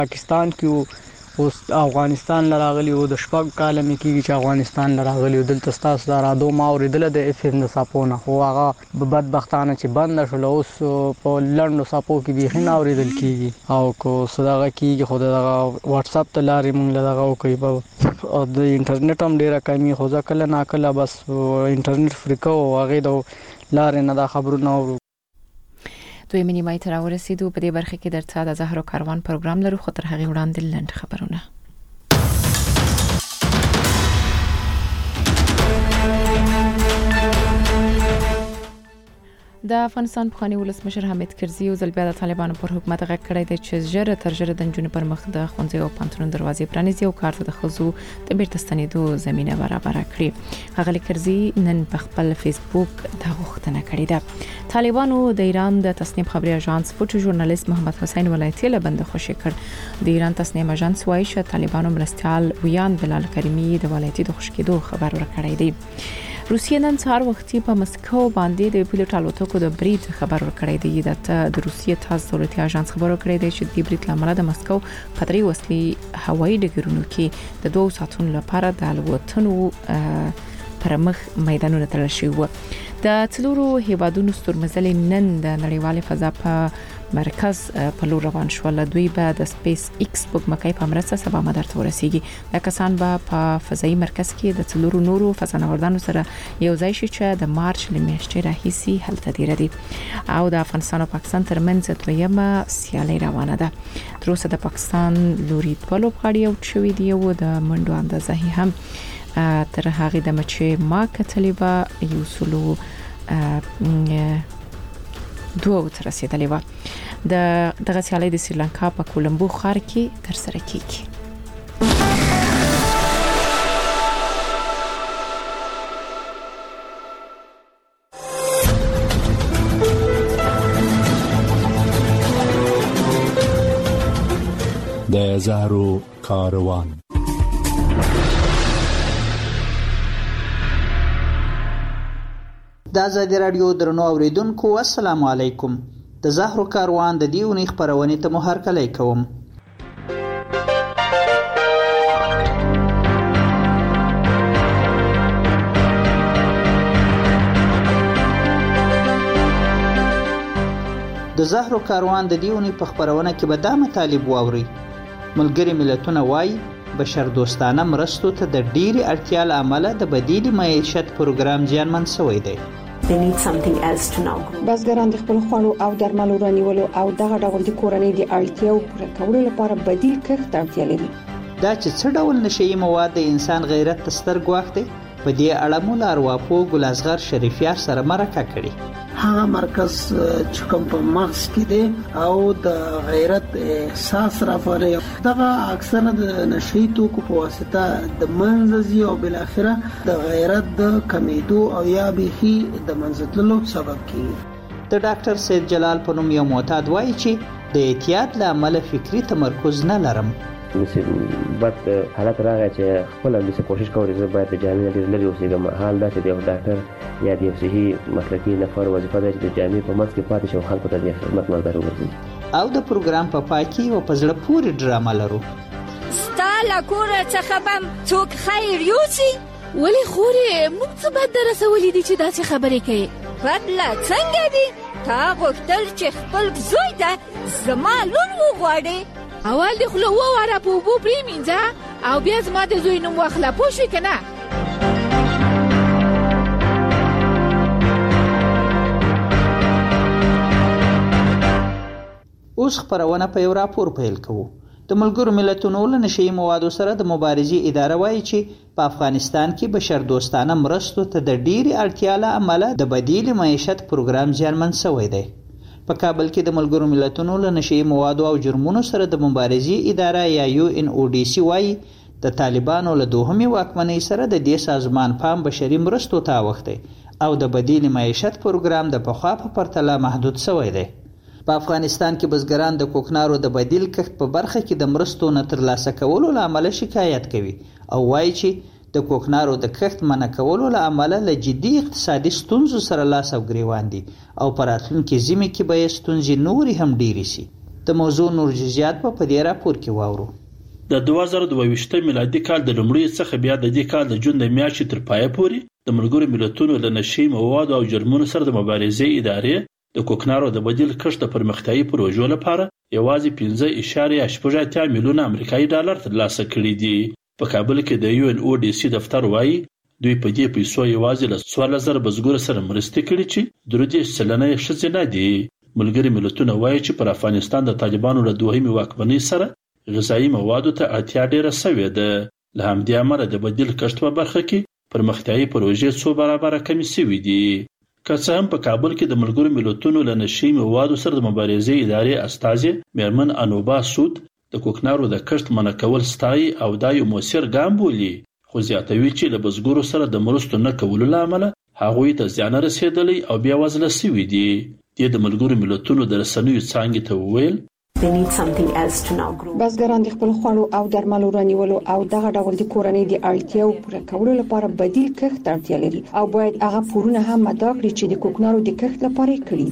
پاکستان کې اوس افغانستان لراغلی او د شپږ کال مې کېږي چې افغانستان لراغلی او دلته ستاسو د رادو ما اوریدل د اف ام د ساپونه خو هغه بدبختانه چې بند شول اوس په لندو ساپو کې به نه اوریدل کېږي او کو صداغه کېږي خو د واتس اپ ته لارې مونږ لږه کوي او د انټرنیټ هم ډیره کمی خو ځکه نه کله بس انټرنیټ فریکو او هغه د لارې نه د خبرونه اورو. دوی نیمه تر ورسېدو په دې برخه کې درته د زهرو کاروان پروګرام لرو خو تر هغه وړاندې لنډ خبرونه. د افغانستان پخوانی ولسمشر حامد کرزي او ځل بیا د طالبانو پر حکومت غږ کړی دی چې ژر تر ژره د نجونو پر مخ د ښوونځي او پانتون دروازې پرانیزي او کار ته د ښځو د بیرته ستنېدو زمینه برابر کړي. ښاغلي کرزي نن په خپل فیسبوک دا غوښتنه کړې ده. طالبانو د ایران د تصنیف خبري اژانس فوټو ژورنالیست محمد حسین ولایتي له بند خوشي کړ. د ایران تصنیف اژانس وايي چې طالبانو مرستيال ویان بلال کریمی د ولایتي د خوشکېدو خبر ورکړی دی. روسیه نن سهار وختي په مسکو باندې د پیلوټ الوتکو د برید خبر ورکړی دی. د روسیې تاس دولتي اژانس خبر ورکړی دی چې د برید لامل د مسکو په درې وسلې هوایي ډګرونو کې د 2 ساعتونو لپاره د الوتنو پر مخ میدانونه تړل شوي وو. د څلورو هیوادونو ستورمزلې نن د نړیوالې فضا په مرکز په لور روان شول. دوی به د سپیس ایکس سپوږمکۍ په مرسته سبا مدار ته ورسیږي. دا کسان به په فضایي مرکز کې د څلورو نورو فضانوردانو سره یو ځای شي چې د مارچ لمیاشتې راهیسي هلته دی ردي او د افغانستان او پاکستان ترمنځ دویمه سیالي روانه ده. تر اوسه د پاکستان لوري په لوبغاړي او چوي دی او د منډو اندازه هم تر هغه د مچې ما کتلې به یو سلو 2 تر رسیدلې و. دغه سیالي د سریلانکا په کولمبو ښار کې تر سره کیږي. د زهرو کاروان. د آزادي رادیو درنو اوریدونکو السلام علیکم. د زهرو کاروان د دیونی خبرونه ته مو هرکلی کوم. د زهرو کاروان د دیونی په خبرونه کې به دا مطالب واوري. ملګری ملتونه وایي بشر دوستانه مرستو ته د ډیری اړتیا له امله د بدیل معیشت پروګرام زیانمن شوی دی. They need something else to now. بزګران د خپل خوړو او درملو رانیولو او دغه ډول د کورنۍ د اړتیاو پوره کولو لپاره بدیل کښت اړتیا لري. دا چې څه ډول نشئی مواد د انسان غیرت تستر ګواښ دی په دې اړه مو ارواپو ګل اصغر شریفیار سره مرکه کړي. هغه مرکز چې کوم په مغز کې دی او د غیرت احساس راپاري دغه اکثره د نشئی توکو په واسطه د منځي او بل اخره د غیرت د کمیدو او یا به د منځتلو سبب کیږي. د ډاکټر سید جلال په نوم یو معتاد وایي چې د احتیاط له عمله فکری تمرکز نه لرم. بد حالت راغی چې خپل د څه کوشش کوي چې باید د جامع د لري اوسېږم. حال دا چې د ډاکټر یا د صحي مسلکي نفر وظیفه ده چې د جامع په منځ کې پاتې شي خلکو ته د خدمت ملګری وګرځي. او د پروګرام په پای کې او په زړه پورې ډرامه لرو. ستاله کور څخه بم څوک خیر یوسي ولی خورې موږ څه بد درسولې دي چې داسې خبرې کوي. بدله څنګه دي تا غوښتل چې خپل زوی ته زما لور وغواړي اول د خلو واره په وبو پریمینځه او بیا زما د زوی نوم واخله پوه شوې که نه. اوس خبرونه په یو راپور پیل کوو. د ملګرو ملتونو له نشئی موادو سره د مبارزې اداره وایي چې په افغانستان کې بشر دوستانه مرستو ته د ډیری اړتیا له امله د بدیل معیشت پروګرام زیانمن شوی دی. په کابل کې د ملګرو ملتونو له نشئی موادو او جرمونو سره د مبارزې اداره یا UNODC وایي د طالبانو له دوهمي واکمنۍ سره د دې سازمان پام بشري مرستو ته اوښتی او د بدیل معیشت پروګرام د پخوا په پرتله محدود شوی دی. په افغانستان کې بزګران د کوکنارو د بدیل کښت په برخه کې د مرستو نه ترلاسه کولو له امله شکایت کوي او وایي چې د کوکنارو د کښت منع کولو له امله له جدي اقتصادي ستونزو سره لاس او ګریوان دي او په راتلونکي ژمي کې به ستونزې نورې هم ډېرې شي. د موضوع نور جزئیات په دې راپور کې واورو. د 2022 میلادي کال د لومړي څخه بیا د دې کال د جون د میاشتې تر پایه پورې د ملګرو ملتونو له نشي موادو او جرمونو سره د مبارزې ادارې د کوکنارو د بدیل کښت د پرمختیايي پروژو لپاره یوازې 5.8 میلیونه امریکایي ډالر ترلاسه کړي دي. په کابل کې د UNODC دفتر وایي دوی په دې پیسو یوازې له 14,000 بزګرو سره مرستې کړي چې 3% یې ښځینه دي. ملګري ملتونه وایي چې پر افغانستان د طالبانو له دوهمې واکمنۍ سره غذایی موادو ته اړتیا ډیره شوې ده. له همدې امله د بدیل کښت په برخه کې پرمختیايي پروژې څو برابره کمې شوې دي. که څه هم په کابل کې د ملګرو ملتونو له نشي موادو سره د مبارزې ادارې استازي میرمن انوبا سود د کوکنارو د کښت منع کول ستایي او دا یو مؤثر ګام بولي، خو زیاتوي چې له بزګرو سره د مرستو نه کولو له امله هغوی ته زیان رسېدلی او بیا وزله شوي دي. د ملګرو ملتونو د رسنیو څانګې ته وویل بزګران د خپل خوړو او درملو رانیولو او دغه ډول د کورنۍ د اړتیاو پوره کولو لپاره بدیل کښت اړتیا لري او باید هغه پورونه هم مدار کړي چې د کوکنارو د کښت لپاره کړی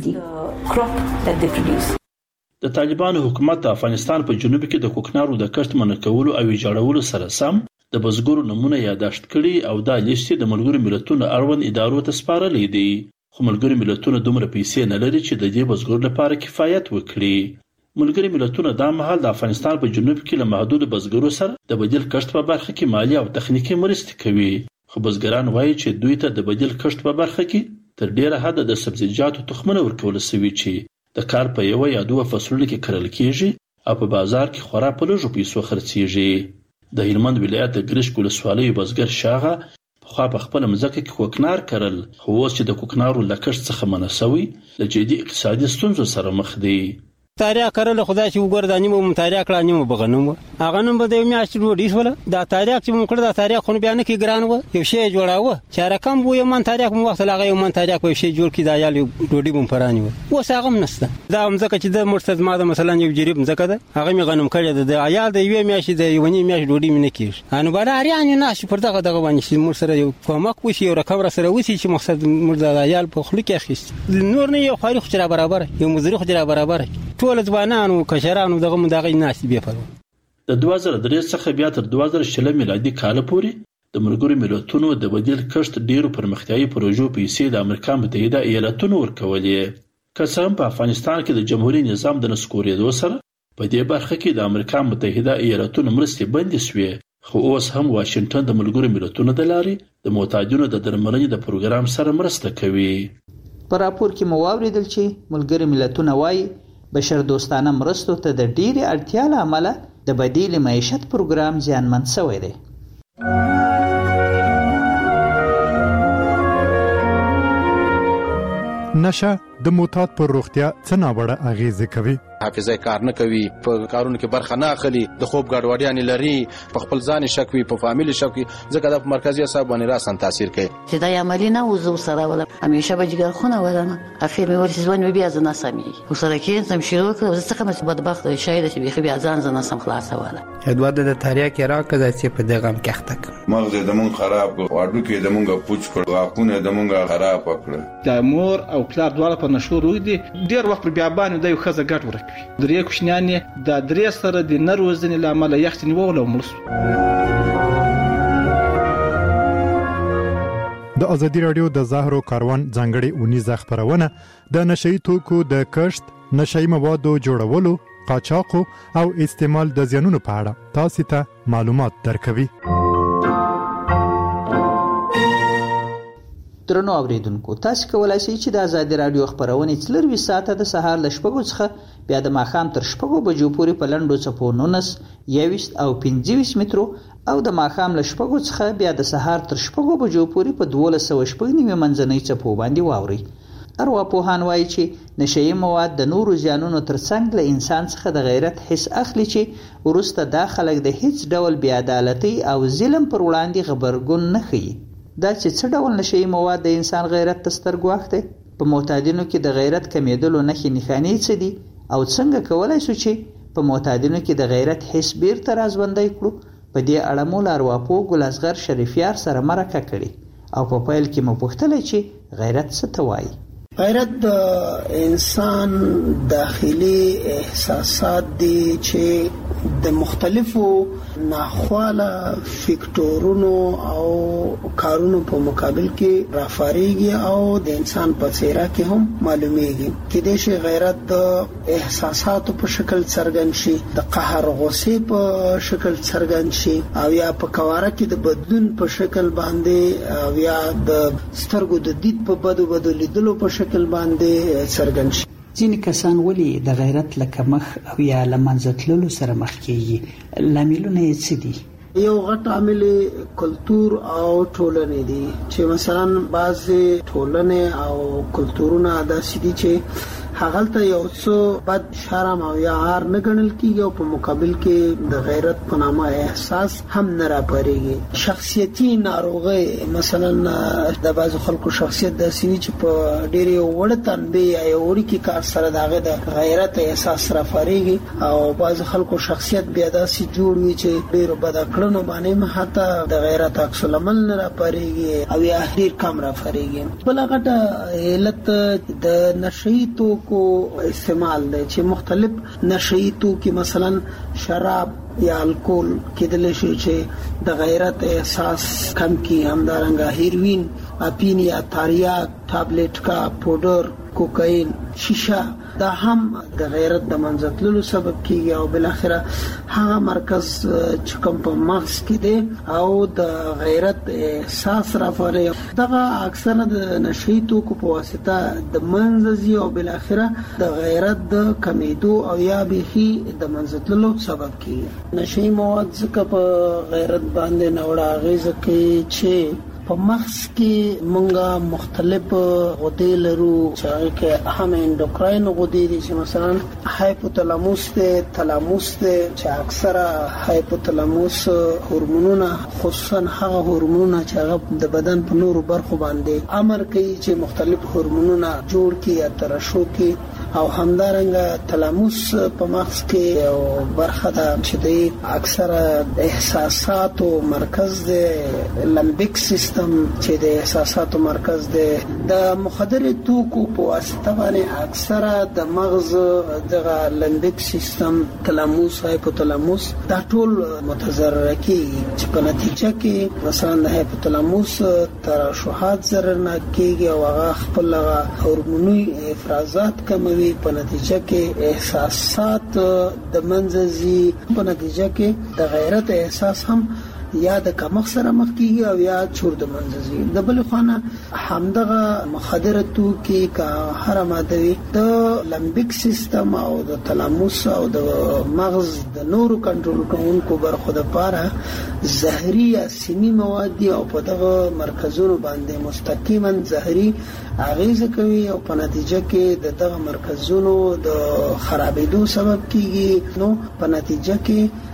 دي. د طالبانو حکومت د افغانستان په جنوب کې د کوکنارو د کښت منع کولو او ویجاړولو سره سم د بزګرو نمونه یاداشت کړي او دا لیست د ملګرو ملتونو اړوند ادارو ته سپارلی دی. خو ملګرو ملتونو دومره پیسې نه لري چې د دې بزګرو لپاره کفایت وکړي. ملګري ملتونه دا مهال د افغانستان په جنوب کې له محدود بزګرو سره د بدیل کښت په برخه کې مالی او تخنیکی مرستې کوي. خو بزګران وایي چې دوی ته د بدیل کښت په برخه کې تر ډیره حد د سبزیجاتو تخمونه ورکول شوي چې د کال په یو یا دوه فصلونو کې کرل کیږي او په بازار کې خورا په لږو پیسو خرڅیږي. د هلمند ولایت د ګرشک ولسوالۍ بزګر شاغه پخوا په خپل مځکه کې کوکنار کرل، خو اوس چې د کوکنارو له کښت څخه منع شوی له جدي اقتصادي ستونزو سره مخ دی. تاریخ کرل خدای چې وګور د نیمه متاریخ کړه نیمه بغنوم هغه نن به د میاشت ډوډۍ ولا دا تاریخ چې مونږ کړ دا تاریخ خو بیا نه کې ګران و یو شی جوړاوه چې رقم وو یو من تاریخ مو وخت لاغه یو من تاریخ په شی جوړ کې دا یال ډوډۍ بم پرانی و اوس هغه نشته. دا مځکه چې د مرتد ماده مثلا یو جریب مځکه ده هغه می غنم کړی د عیال د یو میاشت د یو نیم میاشت ډوډۍ مې نه کیږي انو بل اړین نه شي پر دغه باندې چې مر سره یو کومک وشي یو رقم سره وسی چې مقصد مرد عیال په خلک اخیست نور نه یو خاري خو برابر یو مزری خو برابر ټول ځوانانو کشرانو دغه ناس به پرو. د 2003 څخه بیا تر 2020 میلادي کال پورې د ملګرو ملتونو د بدیل کښت ډیرو پرمختیايي پروژو پیسې د امریکا متحده ایالاتونو ورکولې. که څه هم په افغانستان کې د جمهوریت نظام د نسکورېدو سره په دې برخه کې د امریکا متحده ایالاتونو مرستې بندې شوې، خو اوس هم واشنگټن د ملګرو ملتونو د لارې د محتاجینو د درملنې د پروګرام سره مرسته کوي. په راپور کې مو واوریدل چې ملګري ملتونه وایي بشر دوستانه مرستو ته د ډیرې اړتیا له امله د بدیل معیشت پروګرام زیانمن شوی دی. نشه د معتاد پر روغتیا څه ناوړه اغیزه کوي. حافظه کار نه کوي، په کارونو کې برخه نه اخلي، د خوب ګډوډیان لري، په خپل ځان شک وي، په فامیل شک وي، ځکه د مرکزی اعصاب باندې راسن تاثیر کوي. چې دا عملی نه وزو سره ولا همیشه به جګر خونه ولنه اخر مې ورسې ځوان بیا ځنه سمي وسره کې سم شروع کړ څه کوم بدبخت شاید چې بیا ځان ځنه سم خلاص ولا ادوار د تاریخ کې راکړه چې په دغه هم کېخته مغز د مون خراب واډو کې د مونږه پوچ کړ واقونه د مونږه خراب کړ. د مور او پلار دواړه په نشو روي دي ډیر وخت بیا باندې د یو خزه ګټ ورکوي. درې کوشنیان د درې سره د نروزنې لامل یختنی وولو ملس. د ازادي رادیو د زهرو کاروان ځانګړي اونیزه خبرونه د نشئی توکو د کښت، نشئی موادو جوړولو، قاچاق او استعمال د زیانونو په اړه تاسو ته معلومات درکوي. درنو اوریدونکو، تاسو کولای شئ چې د ازادي رادیو خبرونه 24 ساعته د سهار ل 6 څخه بیا د ماښام تر 6 بجو پورې په لنډو څپو 19 21 او 25 مترو او د ماښام له 6 څخه بیا د سهار تر 6 بجو پورې په 1290 منځنۍ څپو باندې واوري. ارواپوهان وایي چې نشئی مواد د نورو زیانونو ترڅنګ له انسان څخه د غیرت حس اخلي چې ورسته دا خلک د هیڅ ډول بې عدالتۍ او ظلم پر وړاندې غبرګون نه ښیي. دا چې څه ډول نشئی مواد د انسان غیرت ته سترګ واښتي، په معتادینو کې د غیرت کمیدلو نښې نښانې څه دي او څنګه کولای شو چې په معتادینو کې د غیرت حس بیرته راژوندی کړو. په دې اړه مو له ارواپوه ګل اصغر شریفیار سره مرکه کړې او په پیل کې مو پوښتلی چې غیرت څه ته وایي. غیرت د انسان داخلي احساسات دي چې د مختلفو ناخواله فکټورونو او کارونو په مقابل کې رافاریږي او د انسان په څیره کې هم معلومیږي چې د شی غیرت د احساساتو په شکل څرګند شي د قهر غصې په شکل څرګند شي او یا په کواره کې د بدلون په شکل باندې او یا د سترګو د دید په بدو لیدلو په شکل باندې څرګند شي. ځینې کسان ولې د غیرت لکه مخ او یا لمنځتللو سره مخ کیږي؟ لاملونه یې څه دي؟ یو غټ عامل کلتور او ټولنه دي چې مثلا بعضې ټولنه او کلتورونه داسې دي چې هغه یو څو بد شرم او یا عار نه ګڼل کیږي او په مقابل کې د غیرت په نامه احساس هم نه راپارېږي. شخصیتي ناروغي مثلا د بعض خلکو شخصیت داسې وي چې په ډېرې وړ تنبیه یا وړ کې کار سره دغه د غیرت احساس راپارېږي او بعض خلکو شخصیت بیا داسې جوړ وي چې ډېر بد کړنو باندې حتی د غیرت عکس العمل نه راپارېږي او یا ډېر کم راپارېږي. بل غټه علت د نشئی توکو استعمال دی چې مختلف نشئی توکي مثلا شراب یا الکول کېدل شي چې د غیرت احساس کم کی. همدارنګه هیروین، اپین یا تاریاک، ټابلیټ کا پودر، کوکاین، شیشه دا هم د غیرت د منځتللو سبب کیږي او بل اخره هغه مرکز چې کوم په مغز کې دی او د غیرت احساس راپاري دغه اکثره د نشئی توکو په واسطه د منځزي او بل اخره د غیرت د کمیدو او یا بيخي د منځتللو سبب کیږي. نشئی مواد ځکه په غیرت باندې نوړه غیزه کوي چې په مغز کې مونږه مختلف غدې لرو چې اهم اندوکراین غدې دي چې مثلا هایپوتالاموس ته تالاموس ته چې اکثره هایپوتالاموس هورمونونه خصوصا هغه هورمونونه چې هغه د بدن په نورو برخو باندې امر کوي چې مختلف هورمونونه جوړ کړي یا ترشح کړي او همدارنګه تالاموس په مغز کې او برخه ده چې د اکثره احساساتو مرکز دی. لمبیک سیستم چې د احساساتو مرکز دی د مخدر توکو په واسطه باندې اکثره د مغز دغه لمبیک سیستم تالاموس هایپوتالاموس دا ټول متضرر کیږي چې په نتیجه کې مثلا د هایپوتالاموس ترشحات ضرر نه کیږي او هغه خپل هورموني افرازات کموي. په نتیجه کې احساسات د منځزي په نتیجه کې د غیرت احساس هم یا د کمخ سره مخ کیږي او یا چور د منځزي. د بل خانه همدغه مخدر توکي کا هر ماده د لمبیک سیستم او د تالاموس او د مغز د نورو کنټرول کوونکو برخو د پاره زهري یا سمي مواد او په دغه مرکزونو باندې مستقیما زهري اغیزه کوي او په نتیجه کې دغه مرکزونو د خرابېدو سبب کیږي. نو په نتیجه کې د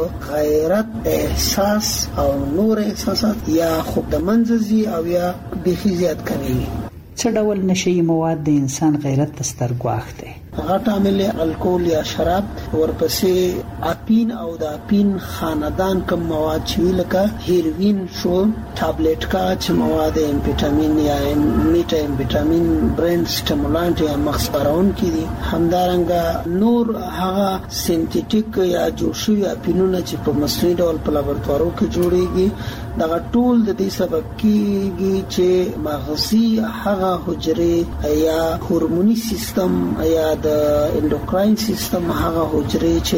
غیرت احساس او نور احساسات یا خوب د منځزي او یا بيخي زیات کوي. څه ډول نشئی مواد د انسان غیرت ته سترګواښ دي؟ غټ عامل الکول یا شراب، ورپسې اپین او د اپین خاندان کوم مواد چې لکه هیروین شو، ټابلیټ کا چې مواد امفیټامین یا میټا امفیټامین برین سټیمولانټ یا مغز پارون کې دي. همدارنګه نور هغه سنتیټیک یا جوړ شوی اپینونه چې په مصنوعي ډول په لابراتوارو کې جوړیږي دا ټول د دې سبب کیږي چې مغزي هغه حجرې یا هورموني سیستم یا د اندوکراین سیستم هغه حجرې چې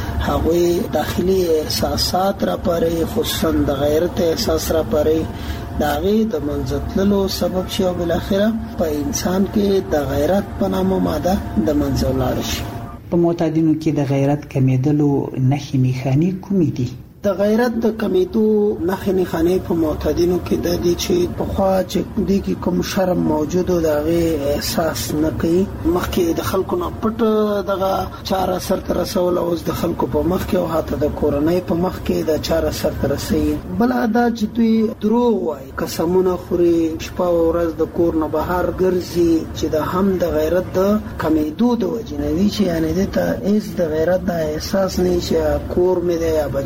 هغه داخلي احساسات راپاري خصوصا د غیرت احساس راپاري داغه د منځتللو سبب شي او بل اخره په انسان کې د غیرت په نامه ماده د منځولار شي. په معتادینو کې د غیرت کمیدلو نښې میخانیک کومې دي؟ د غیرت د کمیدو نښې نښانې په معتادینو کې د دې چې په خوا چې د کوم شرم موجود او دغه احساس نه کوي مخکې د خلکو نه پټ دغه چاره سر تر رسول او د خلکو په مخ کې او حتی د کورنۍ په مخ کې د چاره سر تر رسي. بل ادا چې دوی دروغ وایي، قسمونه خوري، شپه او ورځ د کور نه بهر ګرځي چې د هم د غیرت د کمیدو د وجنوي چې یعنی د ته هیڅ د غیرت د احساس نه چې کور مې دی یا بچیان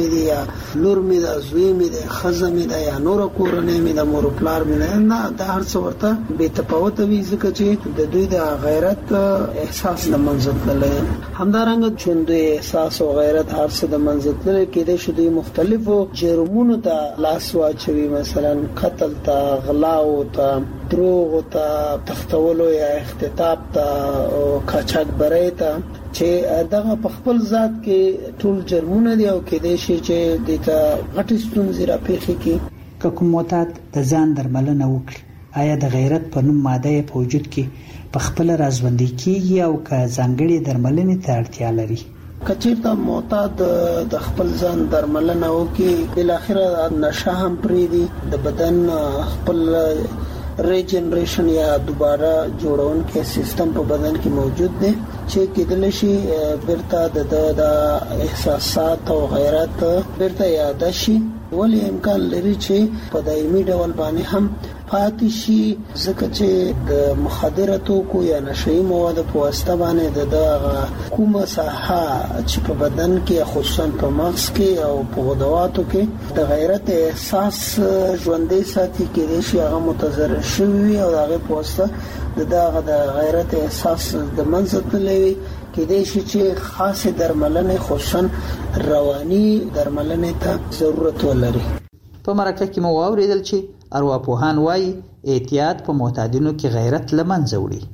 مې دی یا لور مې ده زوی مې ده ښځه مې ده یا نور کورنۍ مې ده مور پلار مې ده نه دا هر څه ورته بې تفاوته وي ځکه چې د دوی د غیرت احساس له منځه تللی همدارنګه چې دوی احساس او غیرت هر څه د منځه تللی کېدای شي دوی مختلفو جرمونو ته لاس واچوي مثلا قتل ته غلاو ته دروغ ته تختولو یا اختطاف ته او قاچاقبرۍ ته چې دغه په خپل ذات کې ټول جرمونه دي او کېدای شي چې د ته غټي ستونزې راپېښې کی که کوم معتاد د ځان درملنه وکړي آیا د غیرت په نوم ماده په وجود کې په خپل رازوندي کیږي او که ځانګړي درملنې ته اړتیا لري کچېرته معتاد د خپل ځان درملنه وکړي بل اخره نشه هم پرې دي د بدن خپل ریجنریشن یا دوباره جوړون کې سیستم په بدن کې موجود دی چې کېدل شي برته د احساسات او غیرت برته یاد شي ولی امکان لري چې په دایمي ډول باندې هم پاتې شي ځکه چې د مخدره توکو یا نشئی موادو په واسطه باندې د کومه ساحه چې په بدن کې خصوصا په مغز کې او په غدواتو کې د غیرت احساس ژوندۍ ساتي کېدای شي هغه متضرر شوی او هغه په واسطه د غیرت احساس د منځ تللی کېدای شي چې خاصه درملنه خصوصا رواني درملنه ته ضرورت ولري په مرکه کې مو واوریدل چې ارواپوهان وایي احتیاط په معتادینو کې غیرت له منځه وړي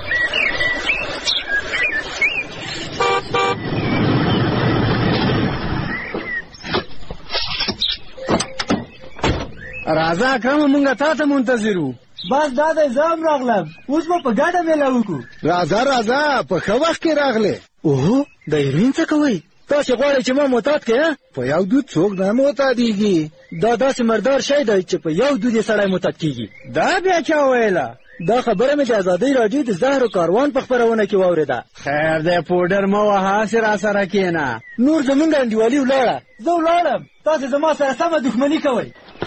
راځه اکرم مونږه تاسو منتظرو بس دا د ځام راغلم اوس په ګډه مېلاو وکړو راځه په ښه وخت کې راغله اوه د هیروین څه کوي تاسو غواړئ چې ما معتاد کړئ په یو دود څوک نه معتادیږي دا داسې مردار شی دی چې په یو دود سړی معتاد کیږي دا بیا چا ویله دا خبره مې د ازادۍ راډیو د زهر کاروان په خبرونه کې واورېده خیر دی پوډر مو وها سره سره کېنه نور زمونږ انډیوالي ولاړه زه ولاړم تاسو زما سره سمه دښمني کوئ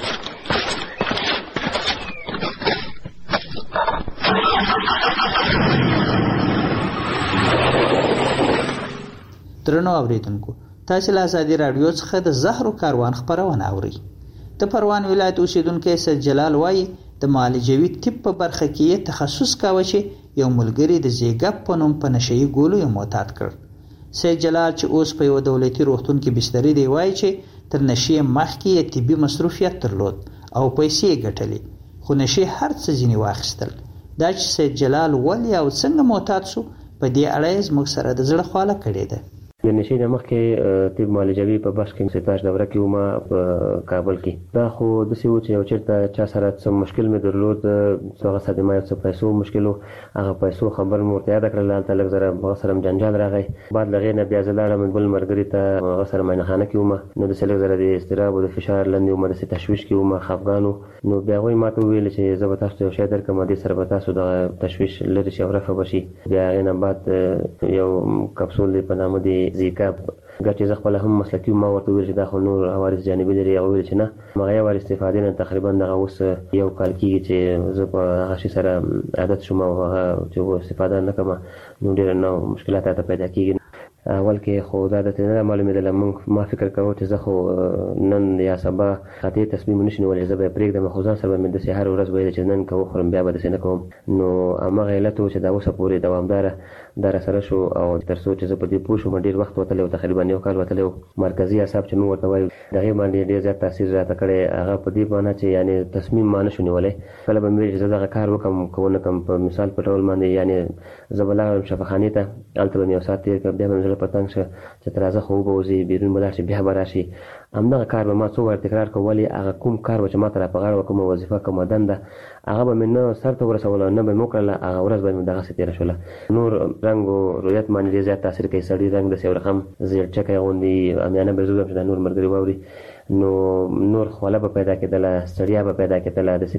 درنو اوریدونکو تاسو له ازادي رادیو څخه د زهر کاروان خبرونه اورئ د پروان ولایت اوسیدونکو سید جلال وایي د معالجوي طب په برخه کې تخصص کاوه چې یو ملګری د زیګاپ په نوم په نشئی ګولو یې معتاد کړ سید جلال چې اوس په یو دولتي روغتون کې بسترې دی وایي چې تر نشئی مخکې یې طبي مصروفیت درلود او پیسې ګټلې خو نشئی هر څه ځینې واخیستل دا چې سید جلال ولې او څنګه معتاد شو په دې اړه یې زموږ سره د زړه خواله کړې ده د نشي د مخکې طب معالجوي په بخش کې ستاج دوره کې ومه په کابل کې دا خو داسې و چې یو چېرته چا سره څه مشکل مې درلود هغه صدمه یو څه پیسو مشکل و هغه پیسو خبر مې ورته یاده کړله هلته لږ زره هغه سره م جنجال راغی بعد له هغې نه بیا زه لاړم بل ملګري ته هغه سره معاینخانه کې ومه نو داسې لږ زره د اضطراب او د فشار لاندې ومه داسې تشویش کې ومه خفګان و نو بیا هغوی ما ته وویل چې زه به تاسو ته یو شی درکړم دې سره به تاسو دغه تشویش لرې شي او رفع به شي بیا هغې نه بعد یو کپسول دی په نامه دی زیکاپ ګټې زه خپله هم مسلکي ما ورته وویل چې دا خو نور عوارض جانبي لري هغه وویل چې نه هغه یو وار استفادې نه تقریبا دغه اوس یو کال کېږي چې زه په هغه شي سره عادت شوم او هغه چې استفاده نه کوم نو ډېر نه مشکلات راته پیدا کېږي اول کې خو دا د نه معلومېدله موږ ما فکر کوو چې زه خو نن یا سبا قطعي تصمیم نشم نیولی زه به یې پرېږدم خو ځان سره به مې داسې هر ورځ ویل چې نن که وخورم بیا به داسې نه کوم نو همغه علت و چې دا اوسه پورې دوامداره دا راسره شو او تر څو چې زه په دې پوه شوم ډېر وخت وتلی و تقریبا یو کال وتلی و مرکزي اعصاب چې موږ ورته وایو د هغې باندې ډېر زیات تاثیر راته کړی هغه په دې معنی چې یعنې تصمیم ما نه شو نیولی کله به مې ویل چې زه دغه کار وکړم که ونه کړم په مثال په ډول باندې یعنې زه به لاړم شفاخانې ته هلته به مې یو ساعت تېر کړم بیا به مې زړه په تنګ شه چې تر راځه خو وبوځي بیرون به لاړ شي بیا به راشي همدغه کار به ما څو وار تکرار کړ ولې هغه کوم کار و چې ما ته را په غاړه وه کومه وظیفه کومه دنده هغه به مې نه سر ته ورسوله نه به مې وکړله هغه ورځ به مې دغسې تېره شوله نور رنګ و رویت باندې ډېر زیات تاثیر کوي سړي رنګ داسې یو رقم زیړچکی غوندې امیانه به زه ویم چې دا نور ملګري واوري نو نور خوله به پیدا کېدله ستړیا به پیدا کېدله داسې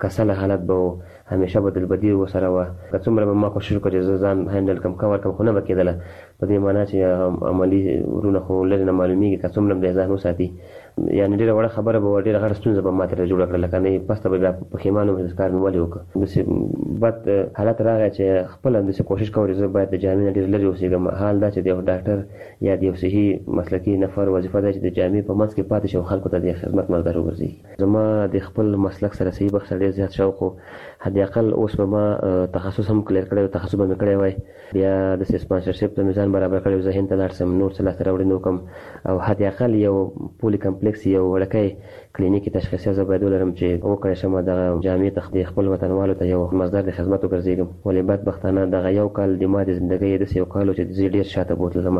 کسله حالت به همیشه به دلبدي وسره وه. که څومره به ما کوشش وکړ چې زه ځان هینډل کړم کور کړم خو نه به کېدله، په دې معنا چې عملي ورونه خو لرې نه معلومېږي که څومره به یې ځان وساتي. یعنې ډېره وړه خبره به وه، ډېره غټه ستونزه به ما ترې جوړه کړله، که نه پسته به بیا پښیمانه وم چې کار مې ولې وکړه. داسې بد حالت راغی چې خپله همداسې کوشش کوم چې زه باید د جامې نه ډېر لرې اوسېږم. حال دا چې د یو ډاکټر یا د یو صحي مسلکي نفر وظیفه ده چې د جامې په منځ کې پاتې شي او خلکو ته د خدمت ملګری وګرځي. زما د خپل مسلک سره صحي بخښه ډېر زیات شوق و. حداقل اوس به ما تخصص هم کلیر کړی و، تخصص به مې کړی وای، بیا داسې سپانسرشپ ته مې ځان برابر کړی و، زه هند ته لاړ شم، نور څه لاسته راوړنې وکړم او حداقل یو پولي کمپلیکس یو وړکی کلینیکي تشخیصیه زه باید ولرم چې وکړی شم دغه جامې ته د خپل وطنوالو ته یو مصدر د خدمت وګرځېږم. ولې بدبختانه دغه یو کال د ما د زندګۍ داسې یو کال و چې زه ډېر شاته بوتلم.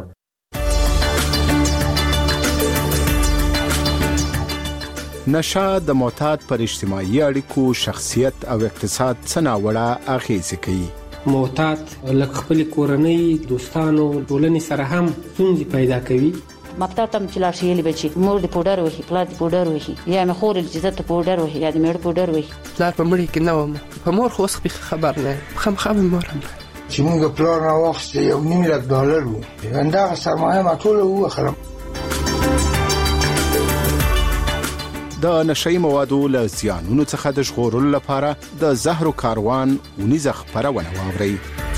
نشه د معتاد پر اجتماعي اړیکو، شخصیت او اقتصاد څه ناوړه اغیزې کوي. معتاد لکه خپل کورنۍ، دوستانو، ټولنې سره هم ستونزې پیدا کوي. مکتب ته چې لاړ شي بچي مور د پودر وهي، پلار د پودر وهي، یا مې خور د عزت پودر وهي، یا د مېړه پودر وهي. پلار په مړي کې نه وم، په مور خو اوس خبر نه خامخا مې مور هم چې موږ پلار نه واخیسته $1,000,000 و، همدغه سرمایه ما ټوله ووخلم. د نشئی موادو له زیانونو څخه د ژغورلو لپاره د زهرو کاروان ونیزه خپرونه واورئ.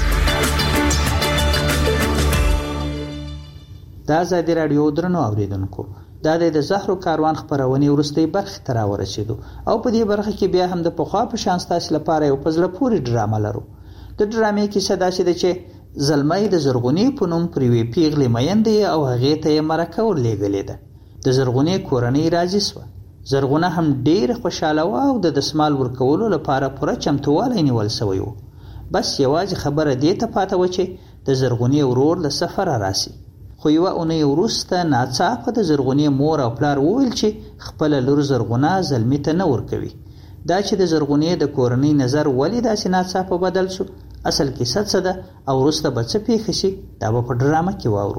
د ازادي راډیو درنو اوریدونکو، دا د زهرو کاروان خپرونې وروستۍ برخه ته راورسېدو او په دې برخه کې بیا هم د پخوا په شان ستاسو لپاره یو په زړه پورې ډرامه لرو. د ډرامې کیسه داسې ده چې زلمی د زرغونې په نوم پر یوې پیغلې میندې او هغې ته یې مرکه ورلېږلې ده. د زرغونې کورنۍ راضي شوه. زرغونه هم ډېره خوشحاله وه او د دسمال ورکولو لپاره پوره چمتووالی نیول سوی و. بس یوازې خبره دې ته پاته وه چې د زرغونې ورور له سفره راسي. خو یوه اونۍ وروسته ناڅاپه د زرغونې مور او پلار وویل چې خپله لور زرغونه زلمي ته نه ورکوي. دا چې د زرغونې د کورنۍ نظر ولې داسې ناڅاپه بدل شو، اصل کیسه څه ده او وروسته به څه پیښه شي، دا به په ډرامه کې واورو.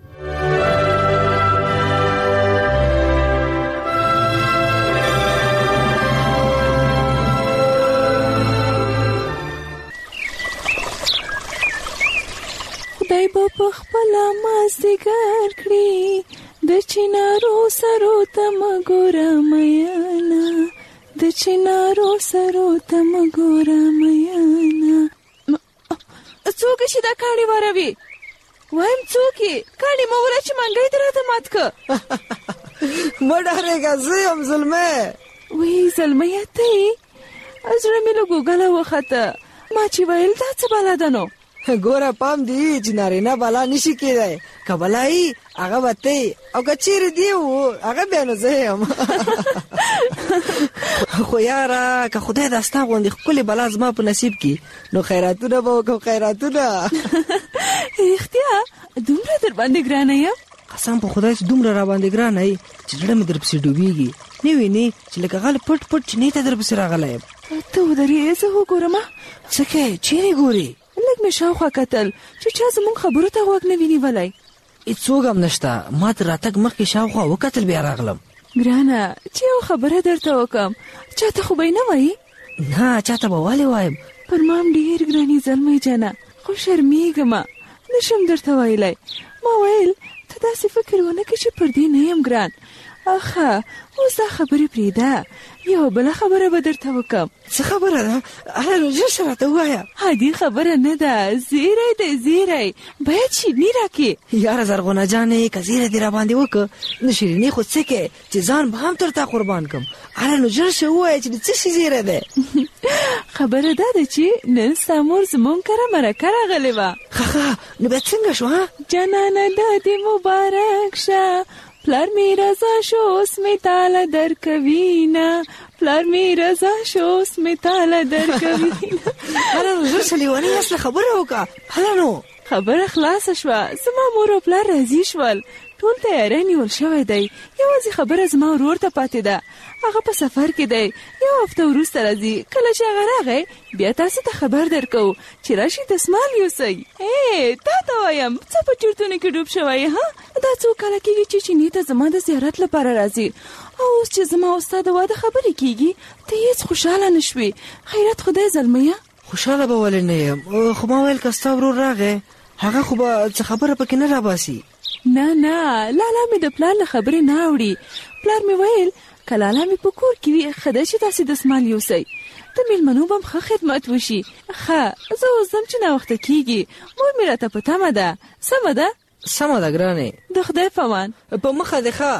خدای به په خپله مازدیګر کړي، د چنارو سرو ته مه ګوره میینه، د چنارو سرو ته مه ګوره میینه. څوک چې دا کاڼي واروي؟ وایم څوک یې؟ کاڼي مه وره چې منګی دې راته مات که. مه ډارېږه، زه یم زلمی. وی زلمیه ته یې؟ زړه مې له ګوګله وخته. ما چې ویل دا څه بلا ده نو؟ ګوره پام دی چې نارینه بلا نشي کېدی، که بلا یي هغه به ته او که چیرې دی و هغه بیا نو زه یم. خو یاره که خدای دا ستا غوندې ښکلې بلا زما په نصیب کړي نو خیراتونه به وکړم، خیراتونه. رښتیا دومره در باندې ګرانه یم؟ قسم په خدای چې دومره را باندې ګرانه یي چې زړه مې در پسې ډوبېږي. نه وینې چې لکه غل پټ پټ چینې ته در پسې راغلی یم. ته ودرې زه وګورم. څه کوې؟ چیرې ګورې؟ لږ مې شاوخوا کتل چې چا زموږ خبرو ته غوږ نه وي نیولی. هېڅوک هم نشته. ما تر راتګ مخکې شاوخوا وکتل بیا راغلم. ګرانه چې یو خبره درته وکړم، چاته خو به یې نه وایي؟ نه چاته به ولې وایم؟ پر ما هم ډېر ګرانې زلمی جانه، خو شرمېږم نشم درته ویلی. ما ویل ته داسې فکر ونه کړې چې پر دې نه یم ګران. اخه اوس دا خبرې پرېږده، یو بله خبره به درته وکړم. څه خبره ده؟ هله نو ژر شه راته ووایه. عادي خبره نه ده، زیری دی زیری، باید شیریني راکړې. یاره زرغونه جانې که زیری دې راباندې وکړه نو شیریني خو څه کې چې ځان به هم تر تا قربان کړم. هله نو ژر شه ووایه چې د څه شي زیری دی. خبره دا ده چې نن ستا مور زموږ کره مرکه راغلې وه. ښه نو بیا څنګه شو؟ جانانه دا دې مبارک شه، پلار می رضا شو اوس می تاله درکوینه، پلار می رضا شو اوس می تاله درکوینه. هله نو ژر شه لیونۍ اصله خبره وکړه. هله نو خبره خلاصه شوه، زما مور او پلار راضي شول. ټول تیاری نیول شوی دی. یوازې خبره زما ورور ته پاتې ده. هغه په سفر کې دی. یو هفته وروسته راځي. کله چې هغه راغی بیا تاسو ته خبر درکو چې راشي دستمال یوسئ. تا ته وایم څه په چورتونو کې ډوب شوی ها؟ دا څو کاله کېږي چې چیني ته زما د زیارت لپاره راځي او اوس چې زما او ستا د واده خبرې کېږي ته هېڅ خوشحاله نه شوې. خیرت خدای زلمیه. خوشحاله به ولې نه یم، خو ما ویل که ستا ورور راغی هغه خو به څه خبره پکې نه راباسي. نه لالا مې د پلار له خبرې نه اوړي. پلار مې ویل که لالا مې په کور کې وي ښه ده چې تاسې دستمال یوسئ. د میلمنو به هم ښه خدمت وشي. ښه زه اوس ځم چې ناوخته کېږي. مور مې راته په تمه ده. سمه ده؟ سمه ده ګرانې. د خدای په امان. په مخه دې ښه.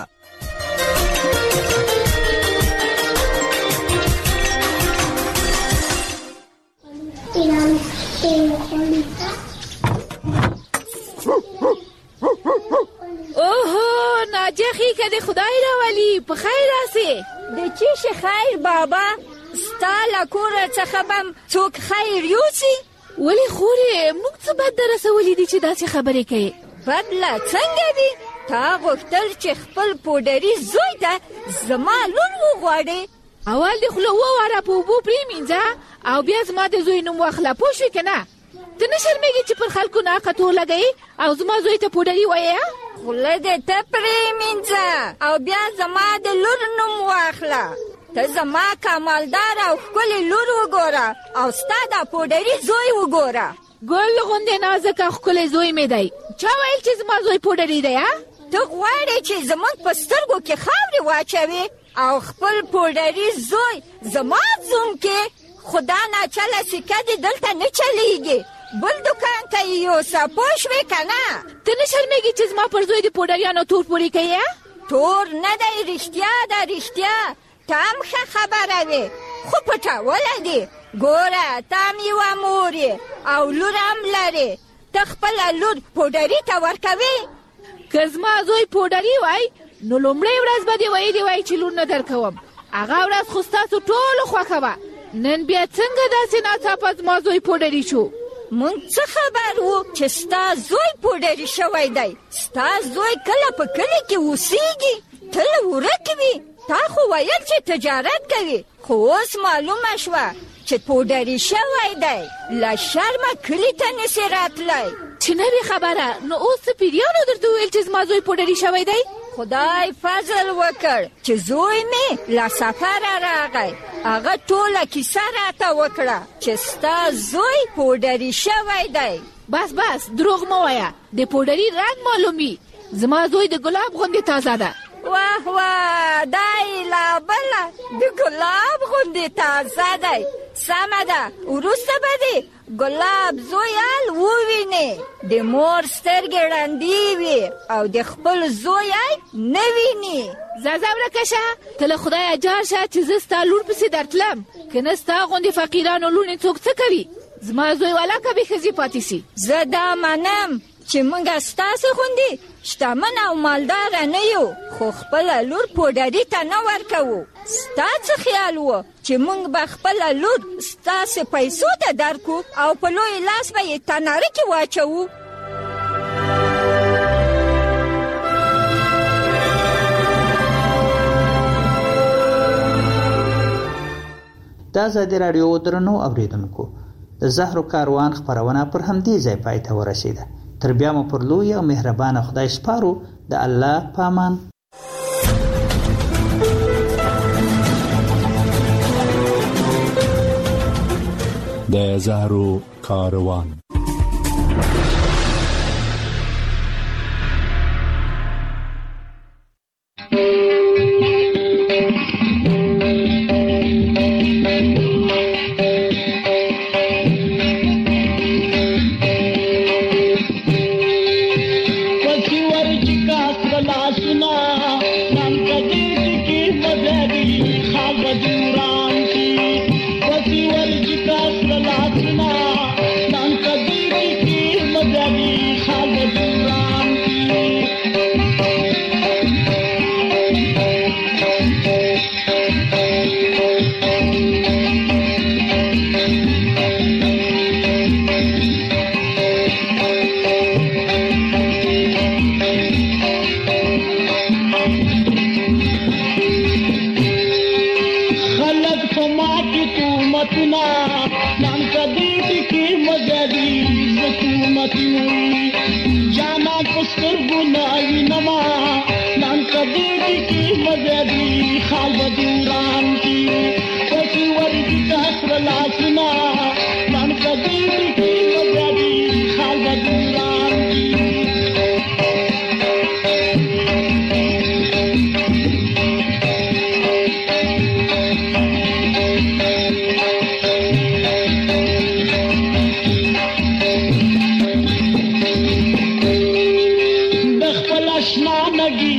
اوهو ناجخی که د خدای راولی په خیر راسې. د چی خیر بابا؟ ستا له کوره څخه بم څوک خیر یوسي؟ ولې خورې موږ څه بد در رسولي دي چې داسې خبرې کوې؟ بدله څنګه دي؟ تا غوښتل چې خپل پوډري زوی ته زما لور وغواړې. اول دې خوله وواره په اوبو پرېمینځه او بیا زما د زوی نوم واخله. پوه شوې که نه؟ ته نه شرمېږې چې پر خلکو ناقه تور لګوې او زما زوی ته پوډري وایې؟ خوله دې ته پرېمینځه او بیا زما د لور نوم واخله. ته زما کمالدار او ښکلې لور وګوره او ستا دا پوډري زوی وګوره. ګل غوندې نازک او ښکلی زوی مې دی. چا ویل چې زما زوی پوډري دی؟ ته غواړې چې زموږ په سترګو کې خاورې واچوې او خپل پوډري زوی زما زوم کې؟ خدا ناچله سکه دې دلته نه چلیږي. بل دکان ته یې یوسه. پوه شوې که نه؟ ته نه شرمېږې چې زما پر زوی د پوډریانو تور پورې کوې؟ تور نه دی، رښتیا ده رښتیا. ته هم ښه خبره وې خو پټولی دی. ګوره ته هم یوه مور یې او لور هم لرې. ته خپله لور پوډري ته ورکوې؟ که زما زوی پوډري وای نو لومړۍ ورځ به دې ویلې وای چې لور نه درکوم. هغه ورځ خو ستاسو ټولو خوښه وه. نن بیا څنګه داسې ناڅاپه زما زوی پوډري شو؟ مونږ څه خبر وو چې ستا زوی پوډري شوی دی؟ ستا زوی کله په کلي کې اوسېږي، تل ورک وي. تا خو ویل چې تجارت کوي، خو اوس معلومه شوه چې پوډري شوی دی. له شرمه کلي ته نسې راتلی. چې نه وي خبره نو اوس څه پیریانو درته وویل چې زما زوی پوډري شوی دی؟ خدای فضل وکړ چې زوی مې له سفره راغی. هغه ټوله کیسه راته وکړه چې ستا زوی پوډري شوی دی. بس دروغ مه وایه. د پوډري رنګ معلومي. زما زوی د ګلاب غوندې تازه ده. واه دا یې لا بله د ګلاب غوندې تازه دی. سمه ده وروسته به دې ګلاب زویال ووینې. د مور سترګې ړندې وي او د خپل زوی نه ویني. ځه ورکه شه. ته له خدایه جار شه چې زه ستا لور پسې درتلم. که نه ستا غوندې فقیرانو لوڼې څوک څه کوي؟ زما زوی ولاکه بې ښځې پاتې سي. زه دا منم چې موږ ستاسې غوندې شتمن او مالداره نه یو، خو خپله لور پوډري ته نه ورکوو. ستا څه خیال و چې موږ به خپله لور ستاسې پیسو ته درکو او په لوی لاس به یې تناره کې واچوو؟ د ازادي راډیو درنو اوریدونکو، د زهرو کاروان خپرونه پر همدې ځای پای ته ورسېده. تر بیا مو پر لوی او مهربانه خدای سپارو. د الله په امان. د زهرو کاروان.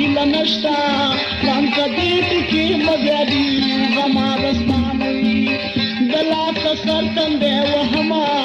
هیله نشته غم که دې ټکي مزیادي غم رسمانوي د لاس سر تندې وهمه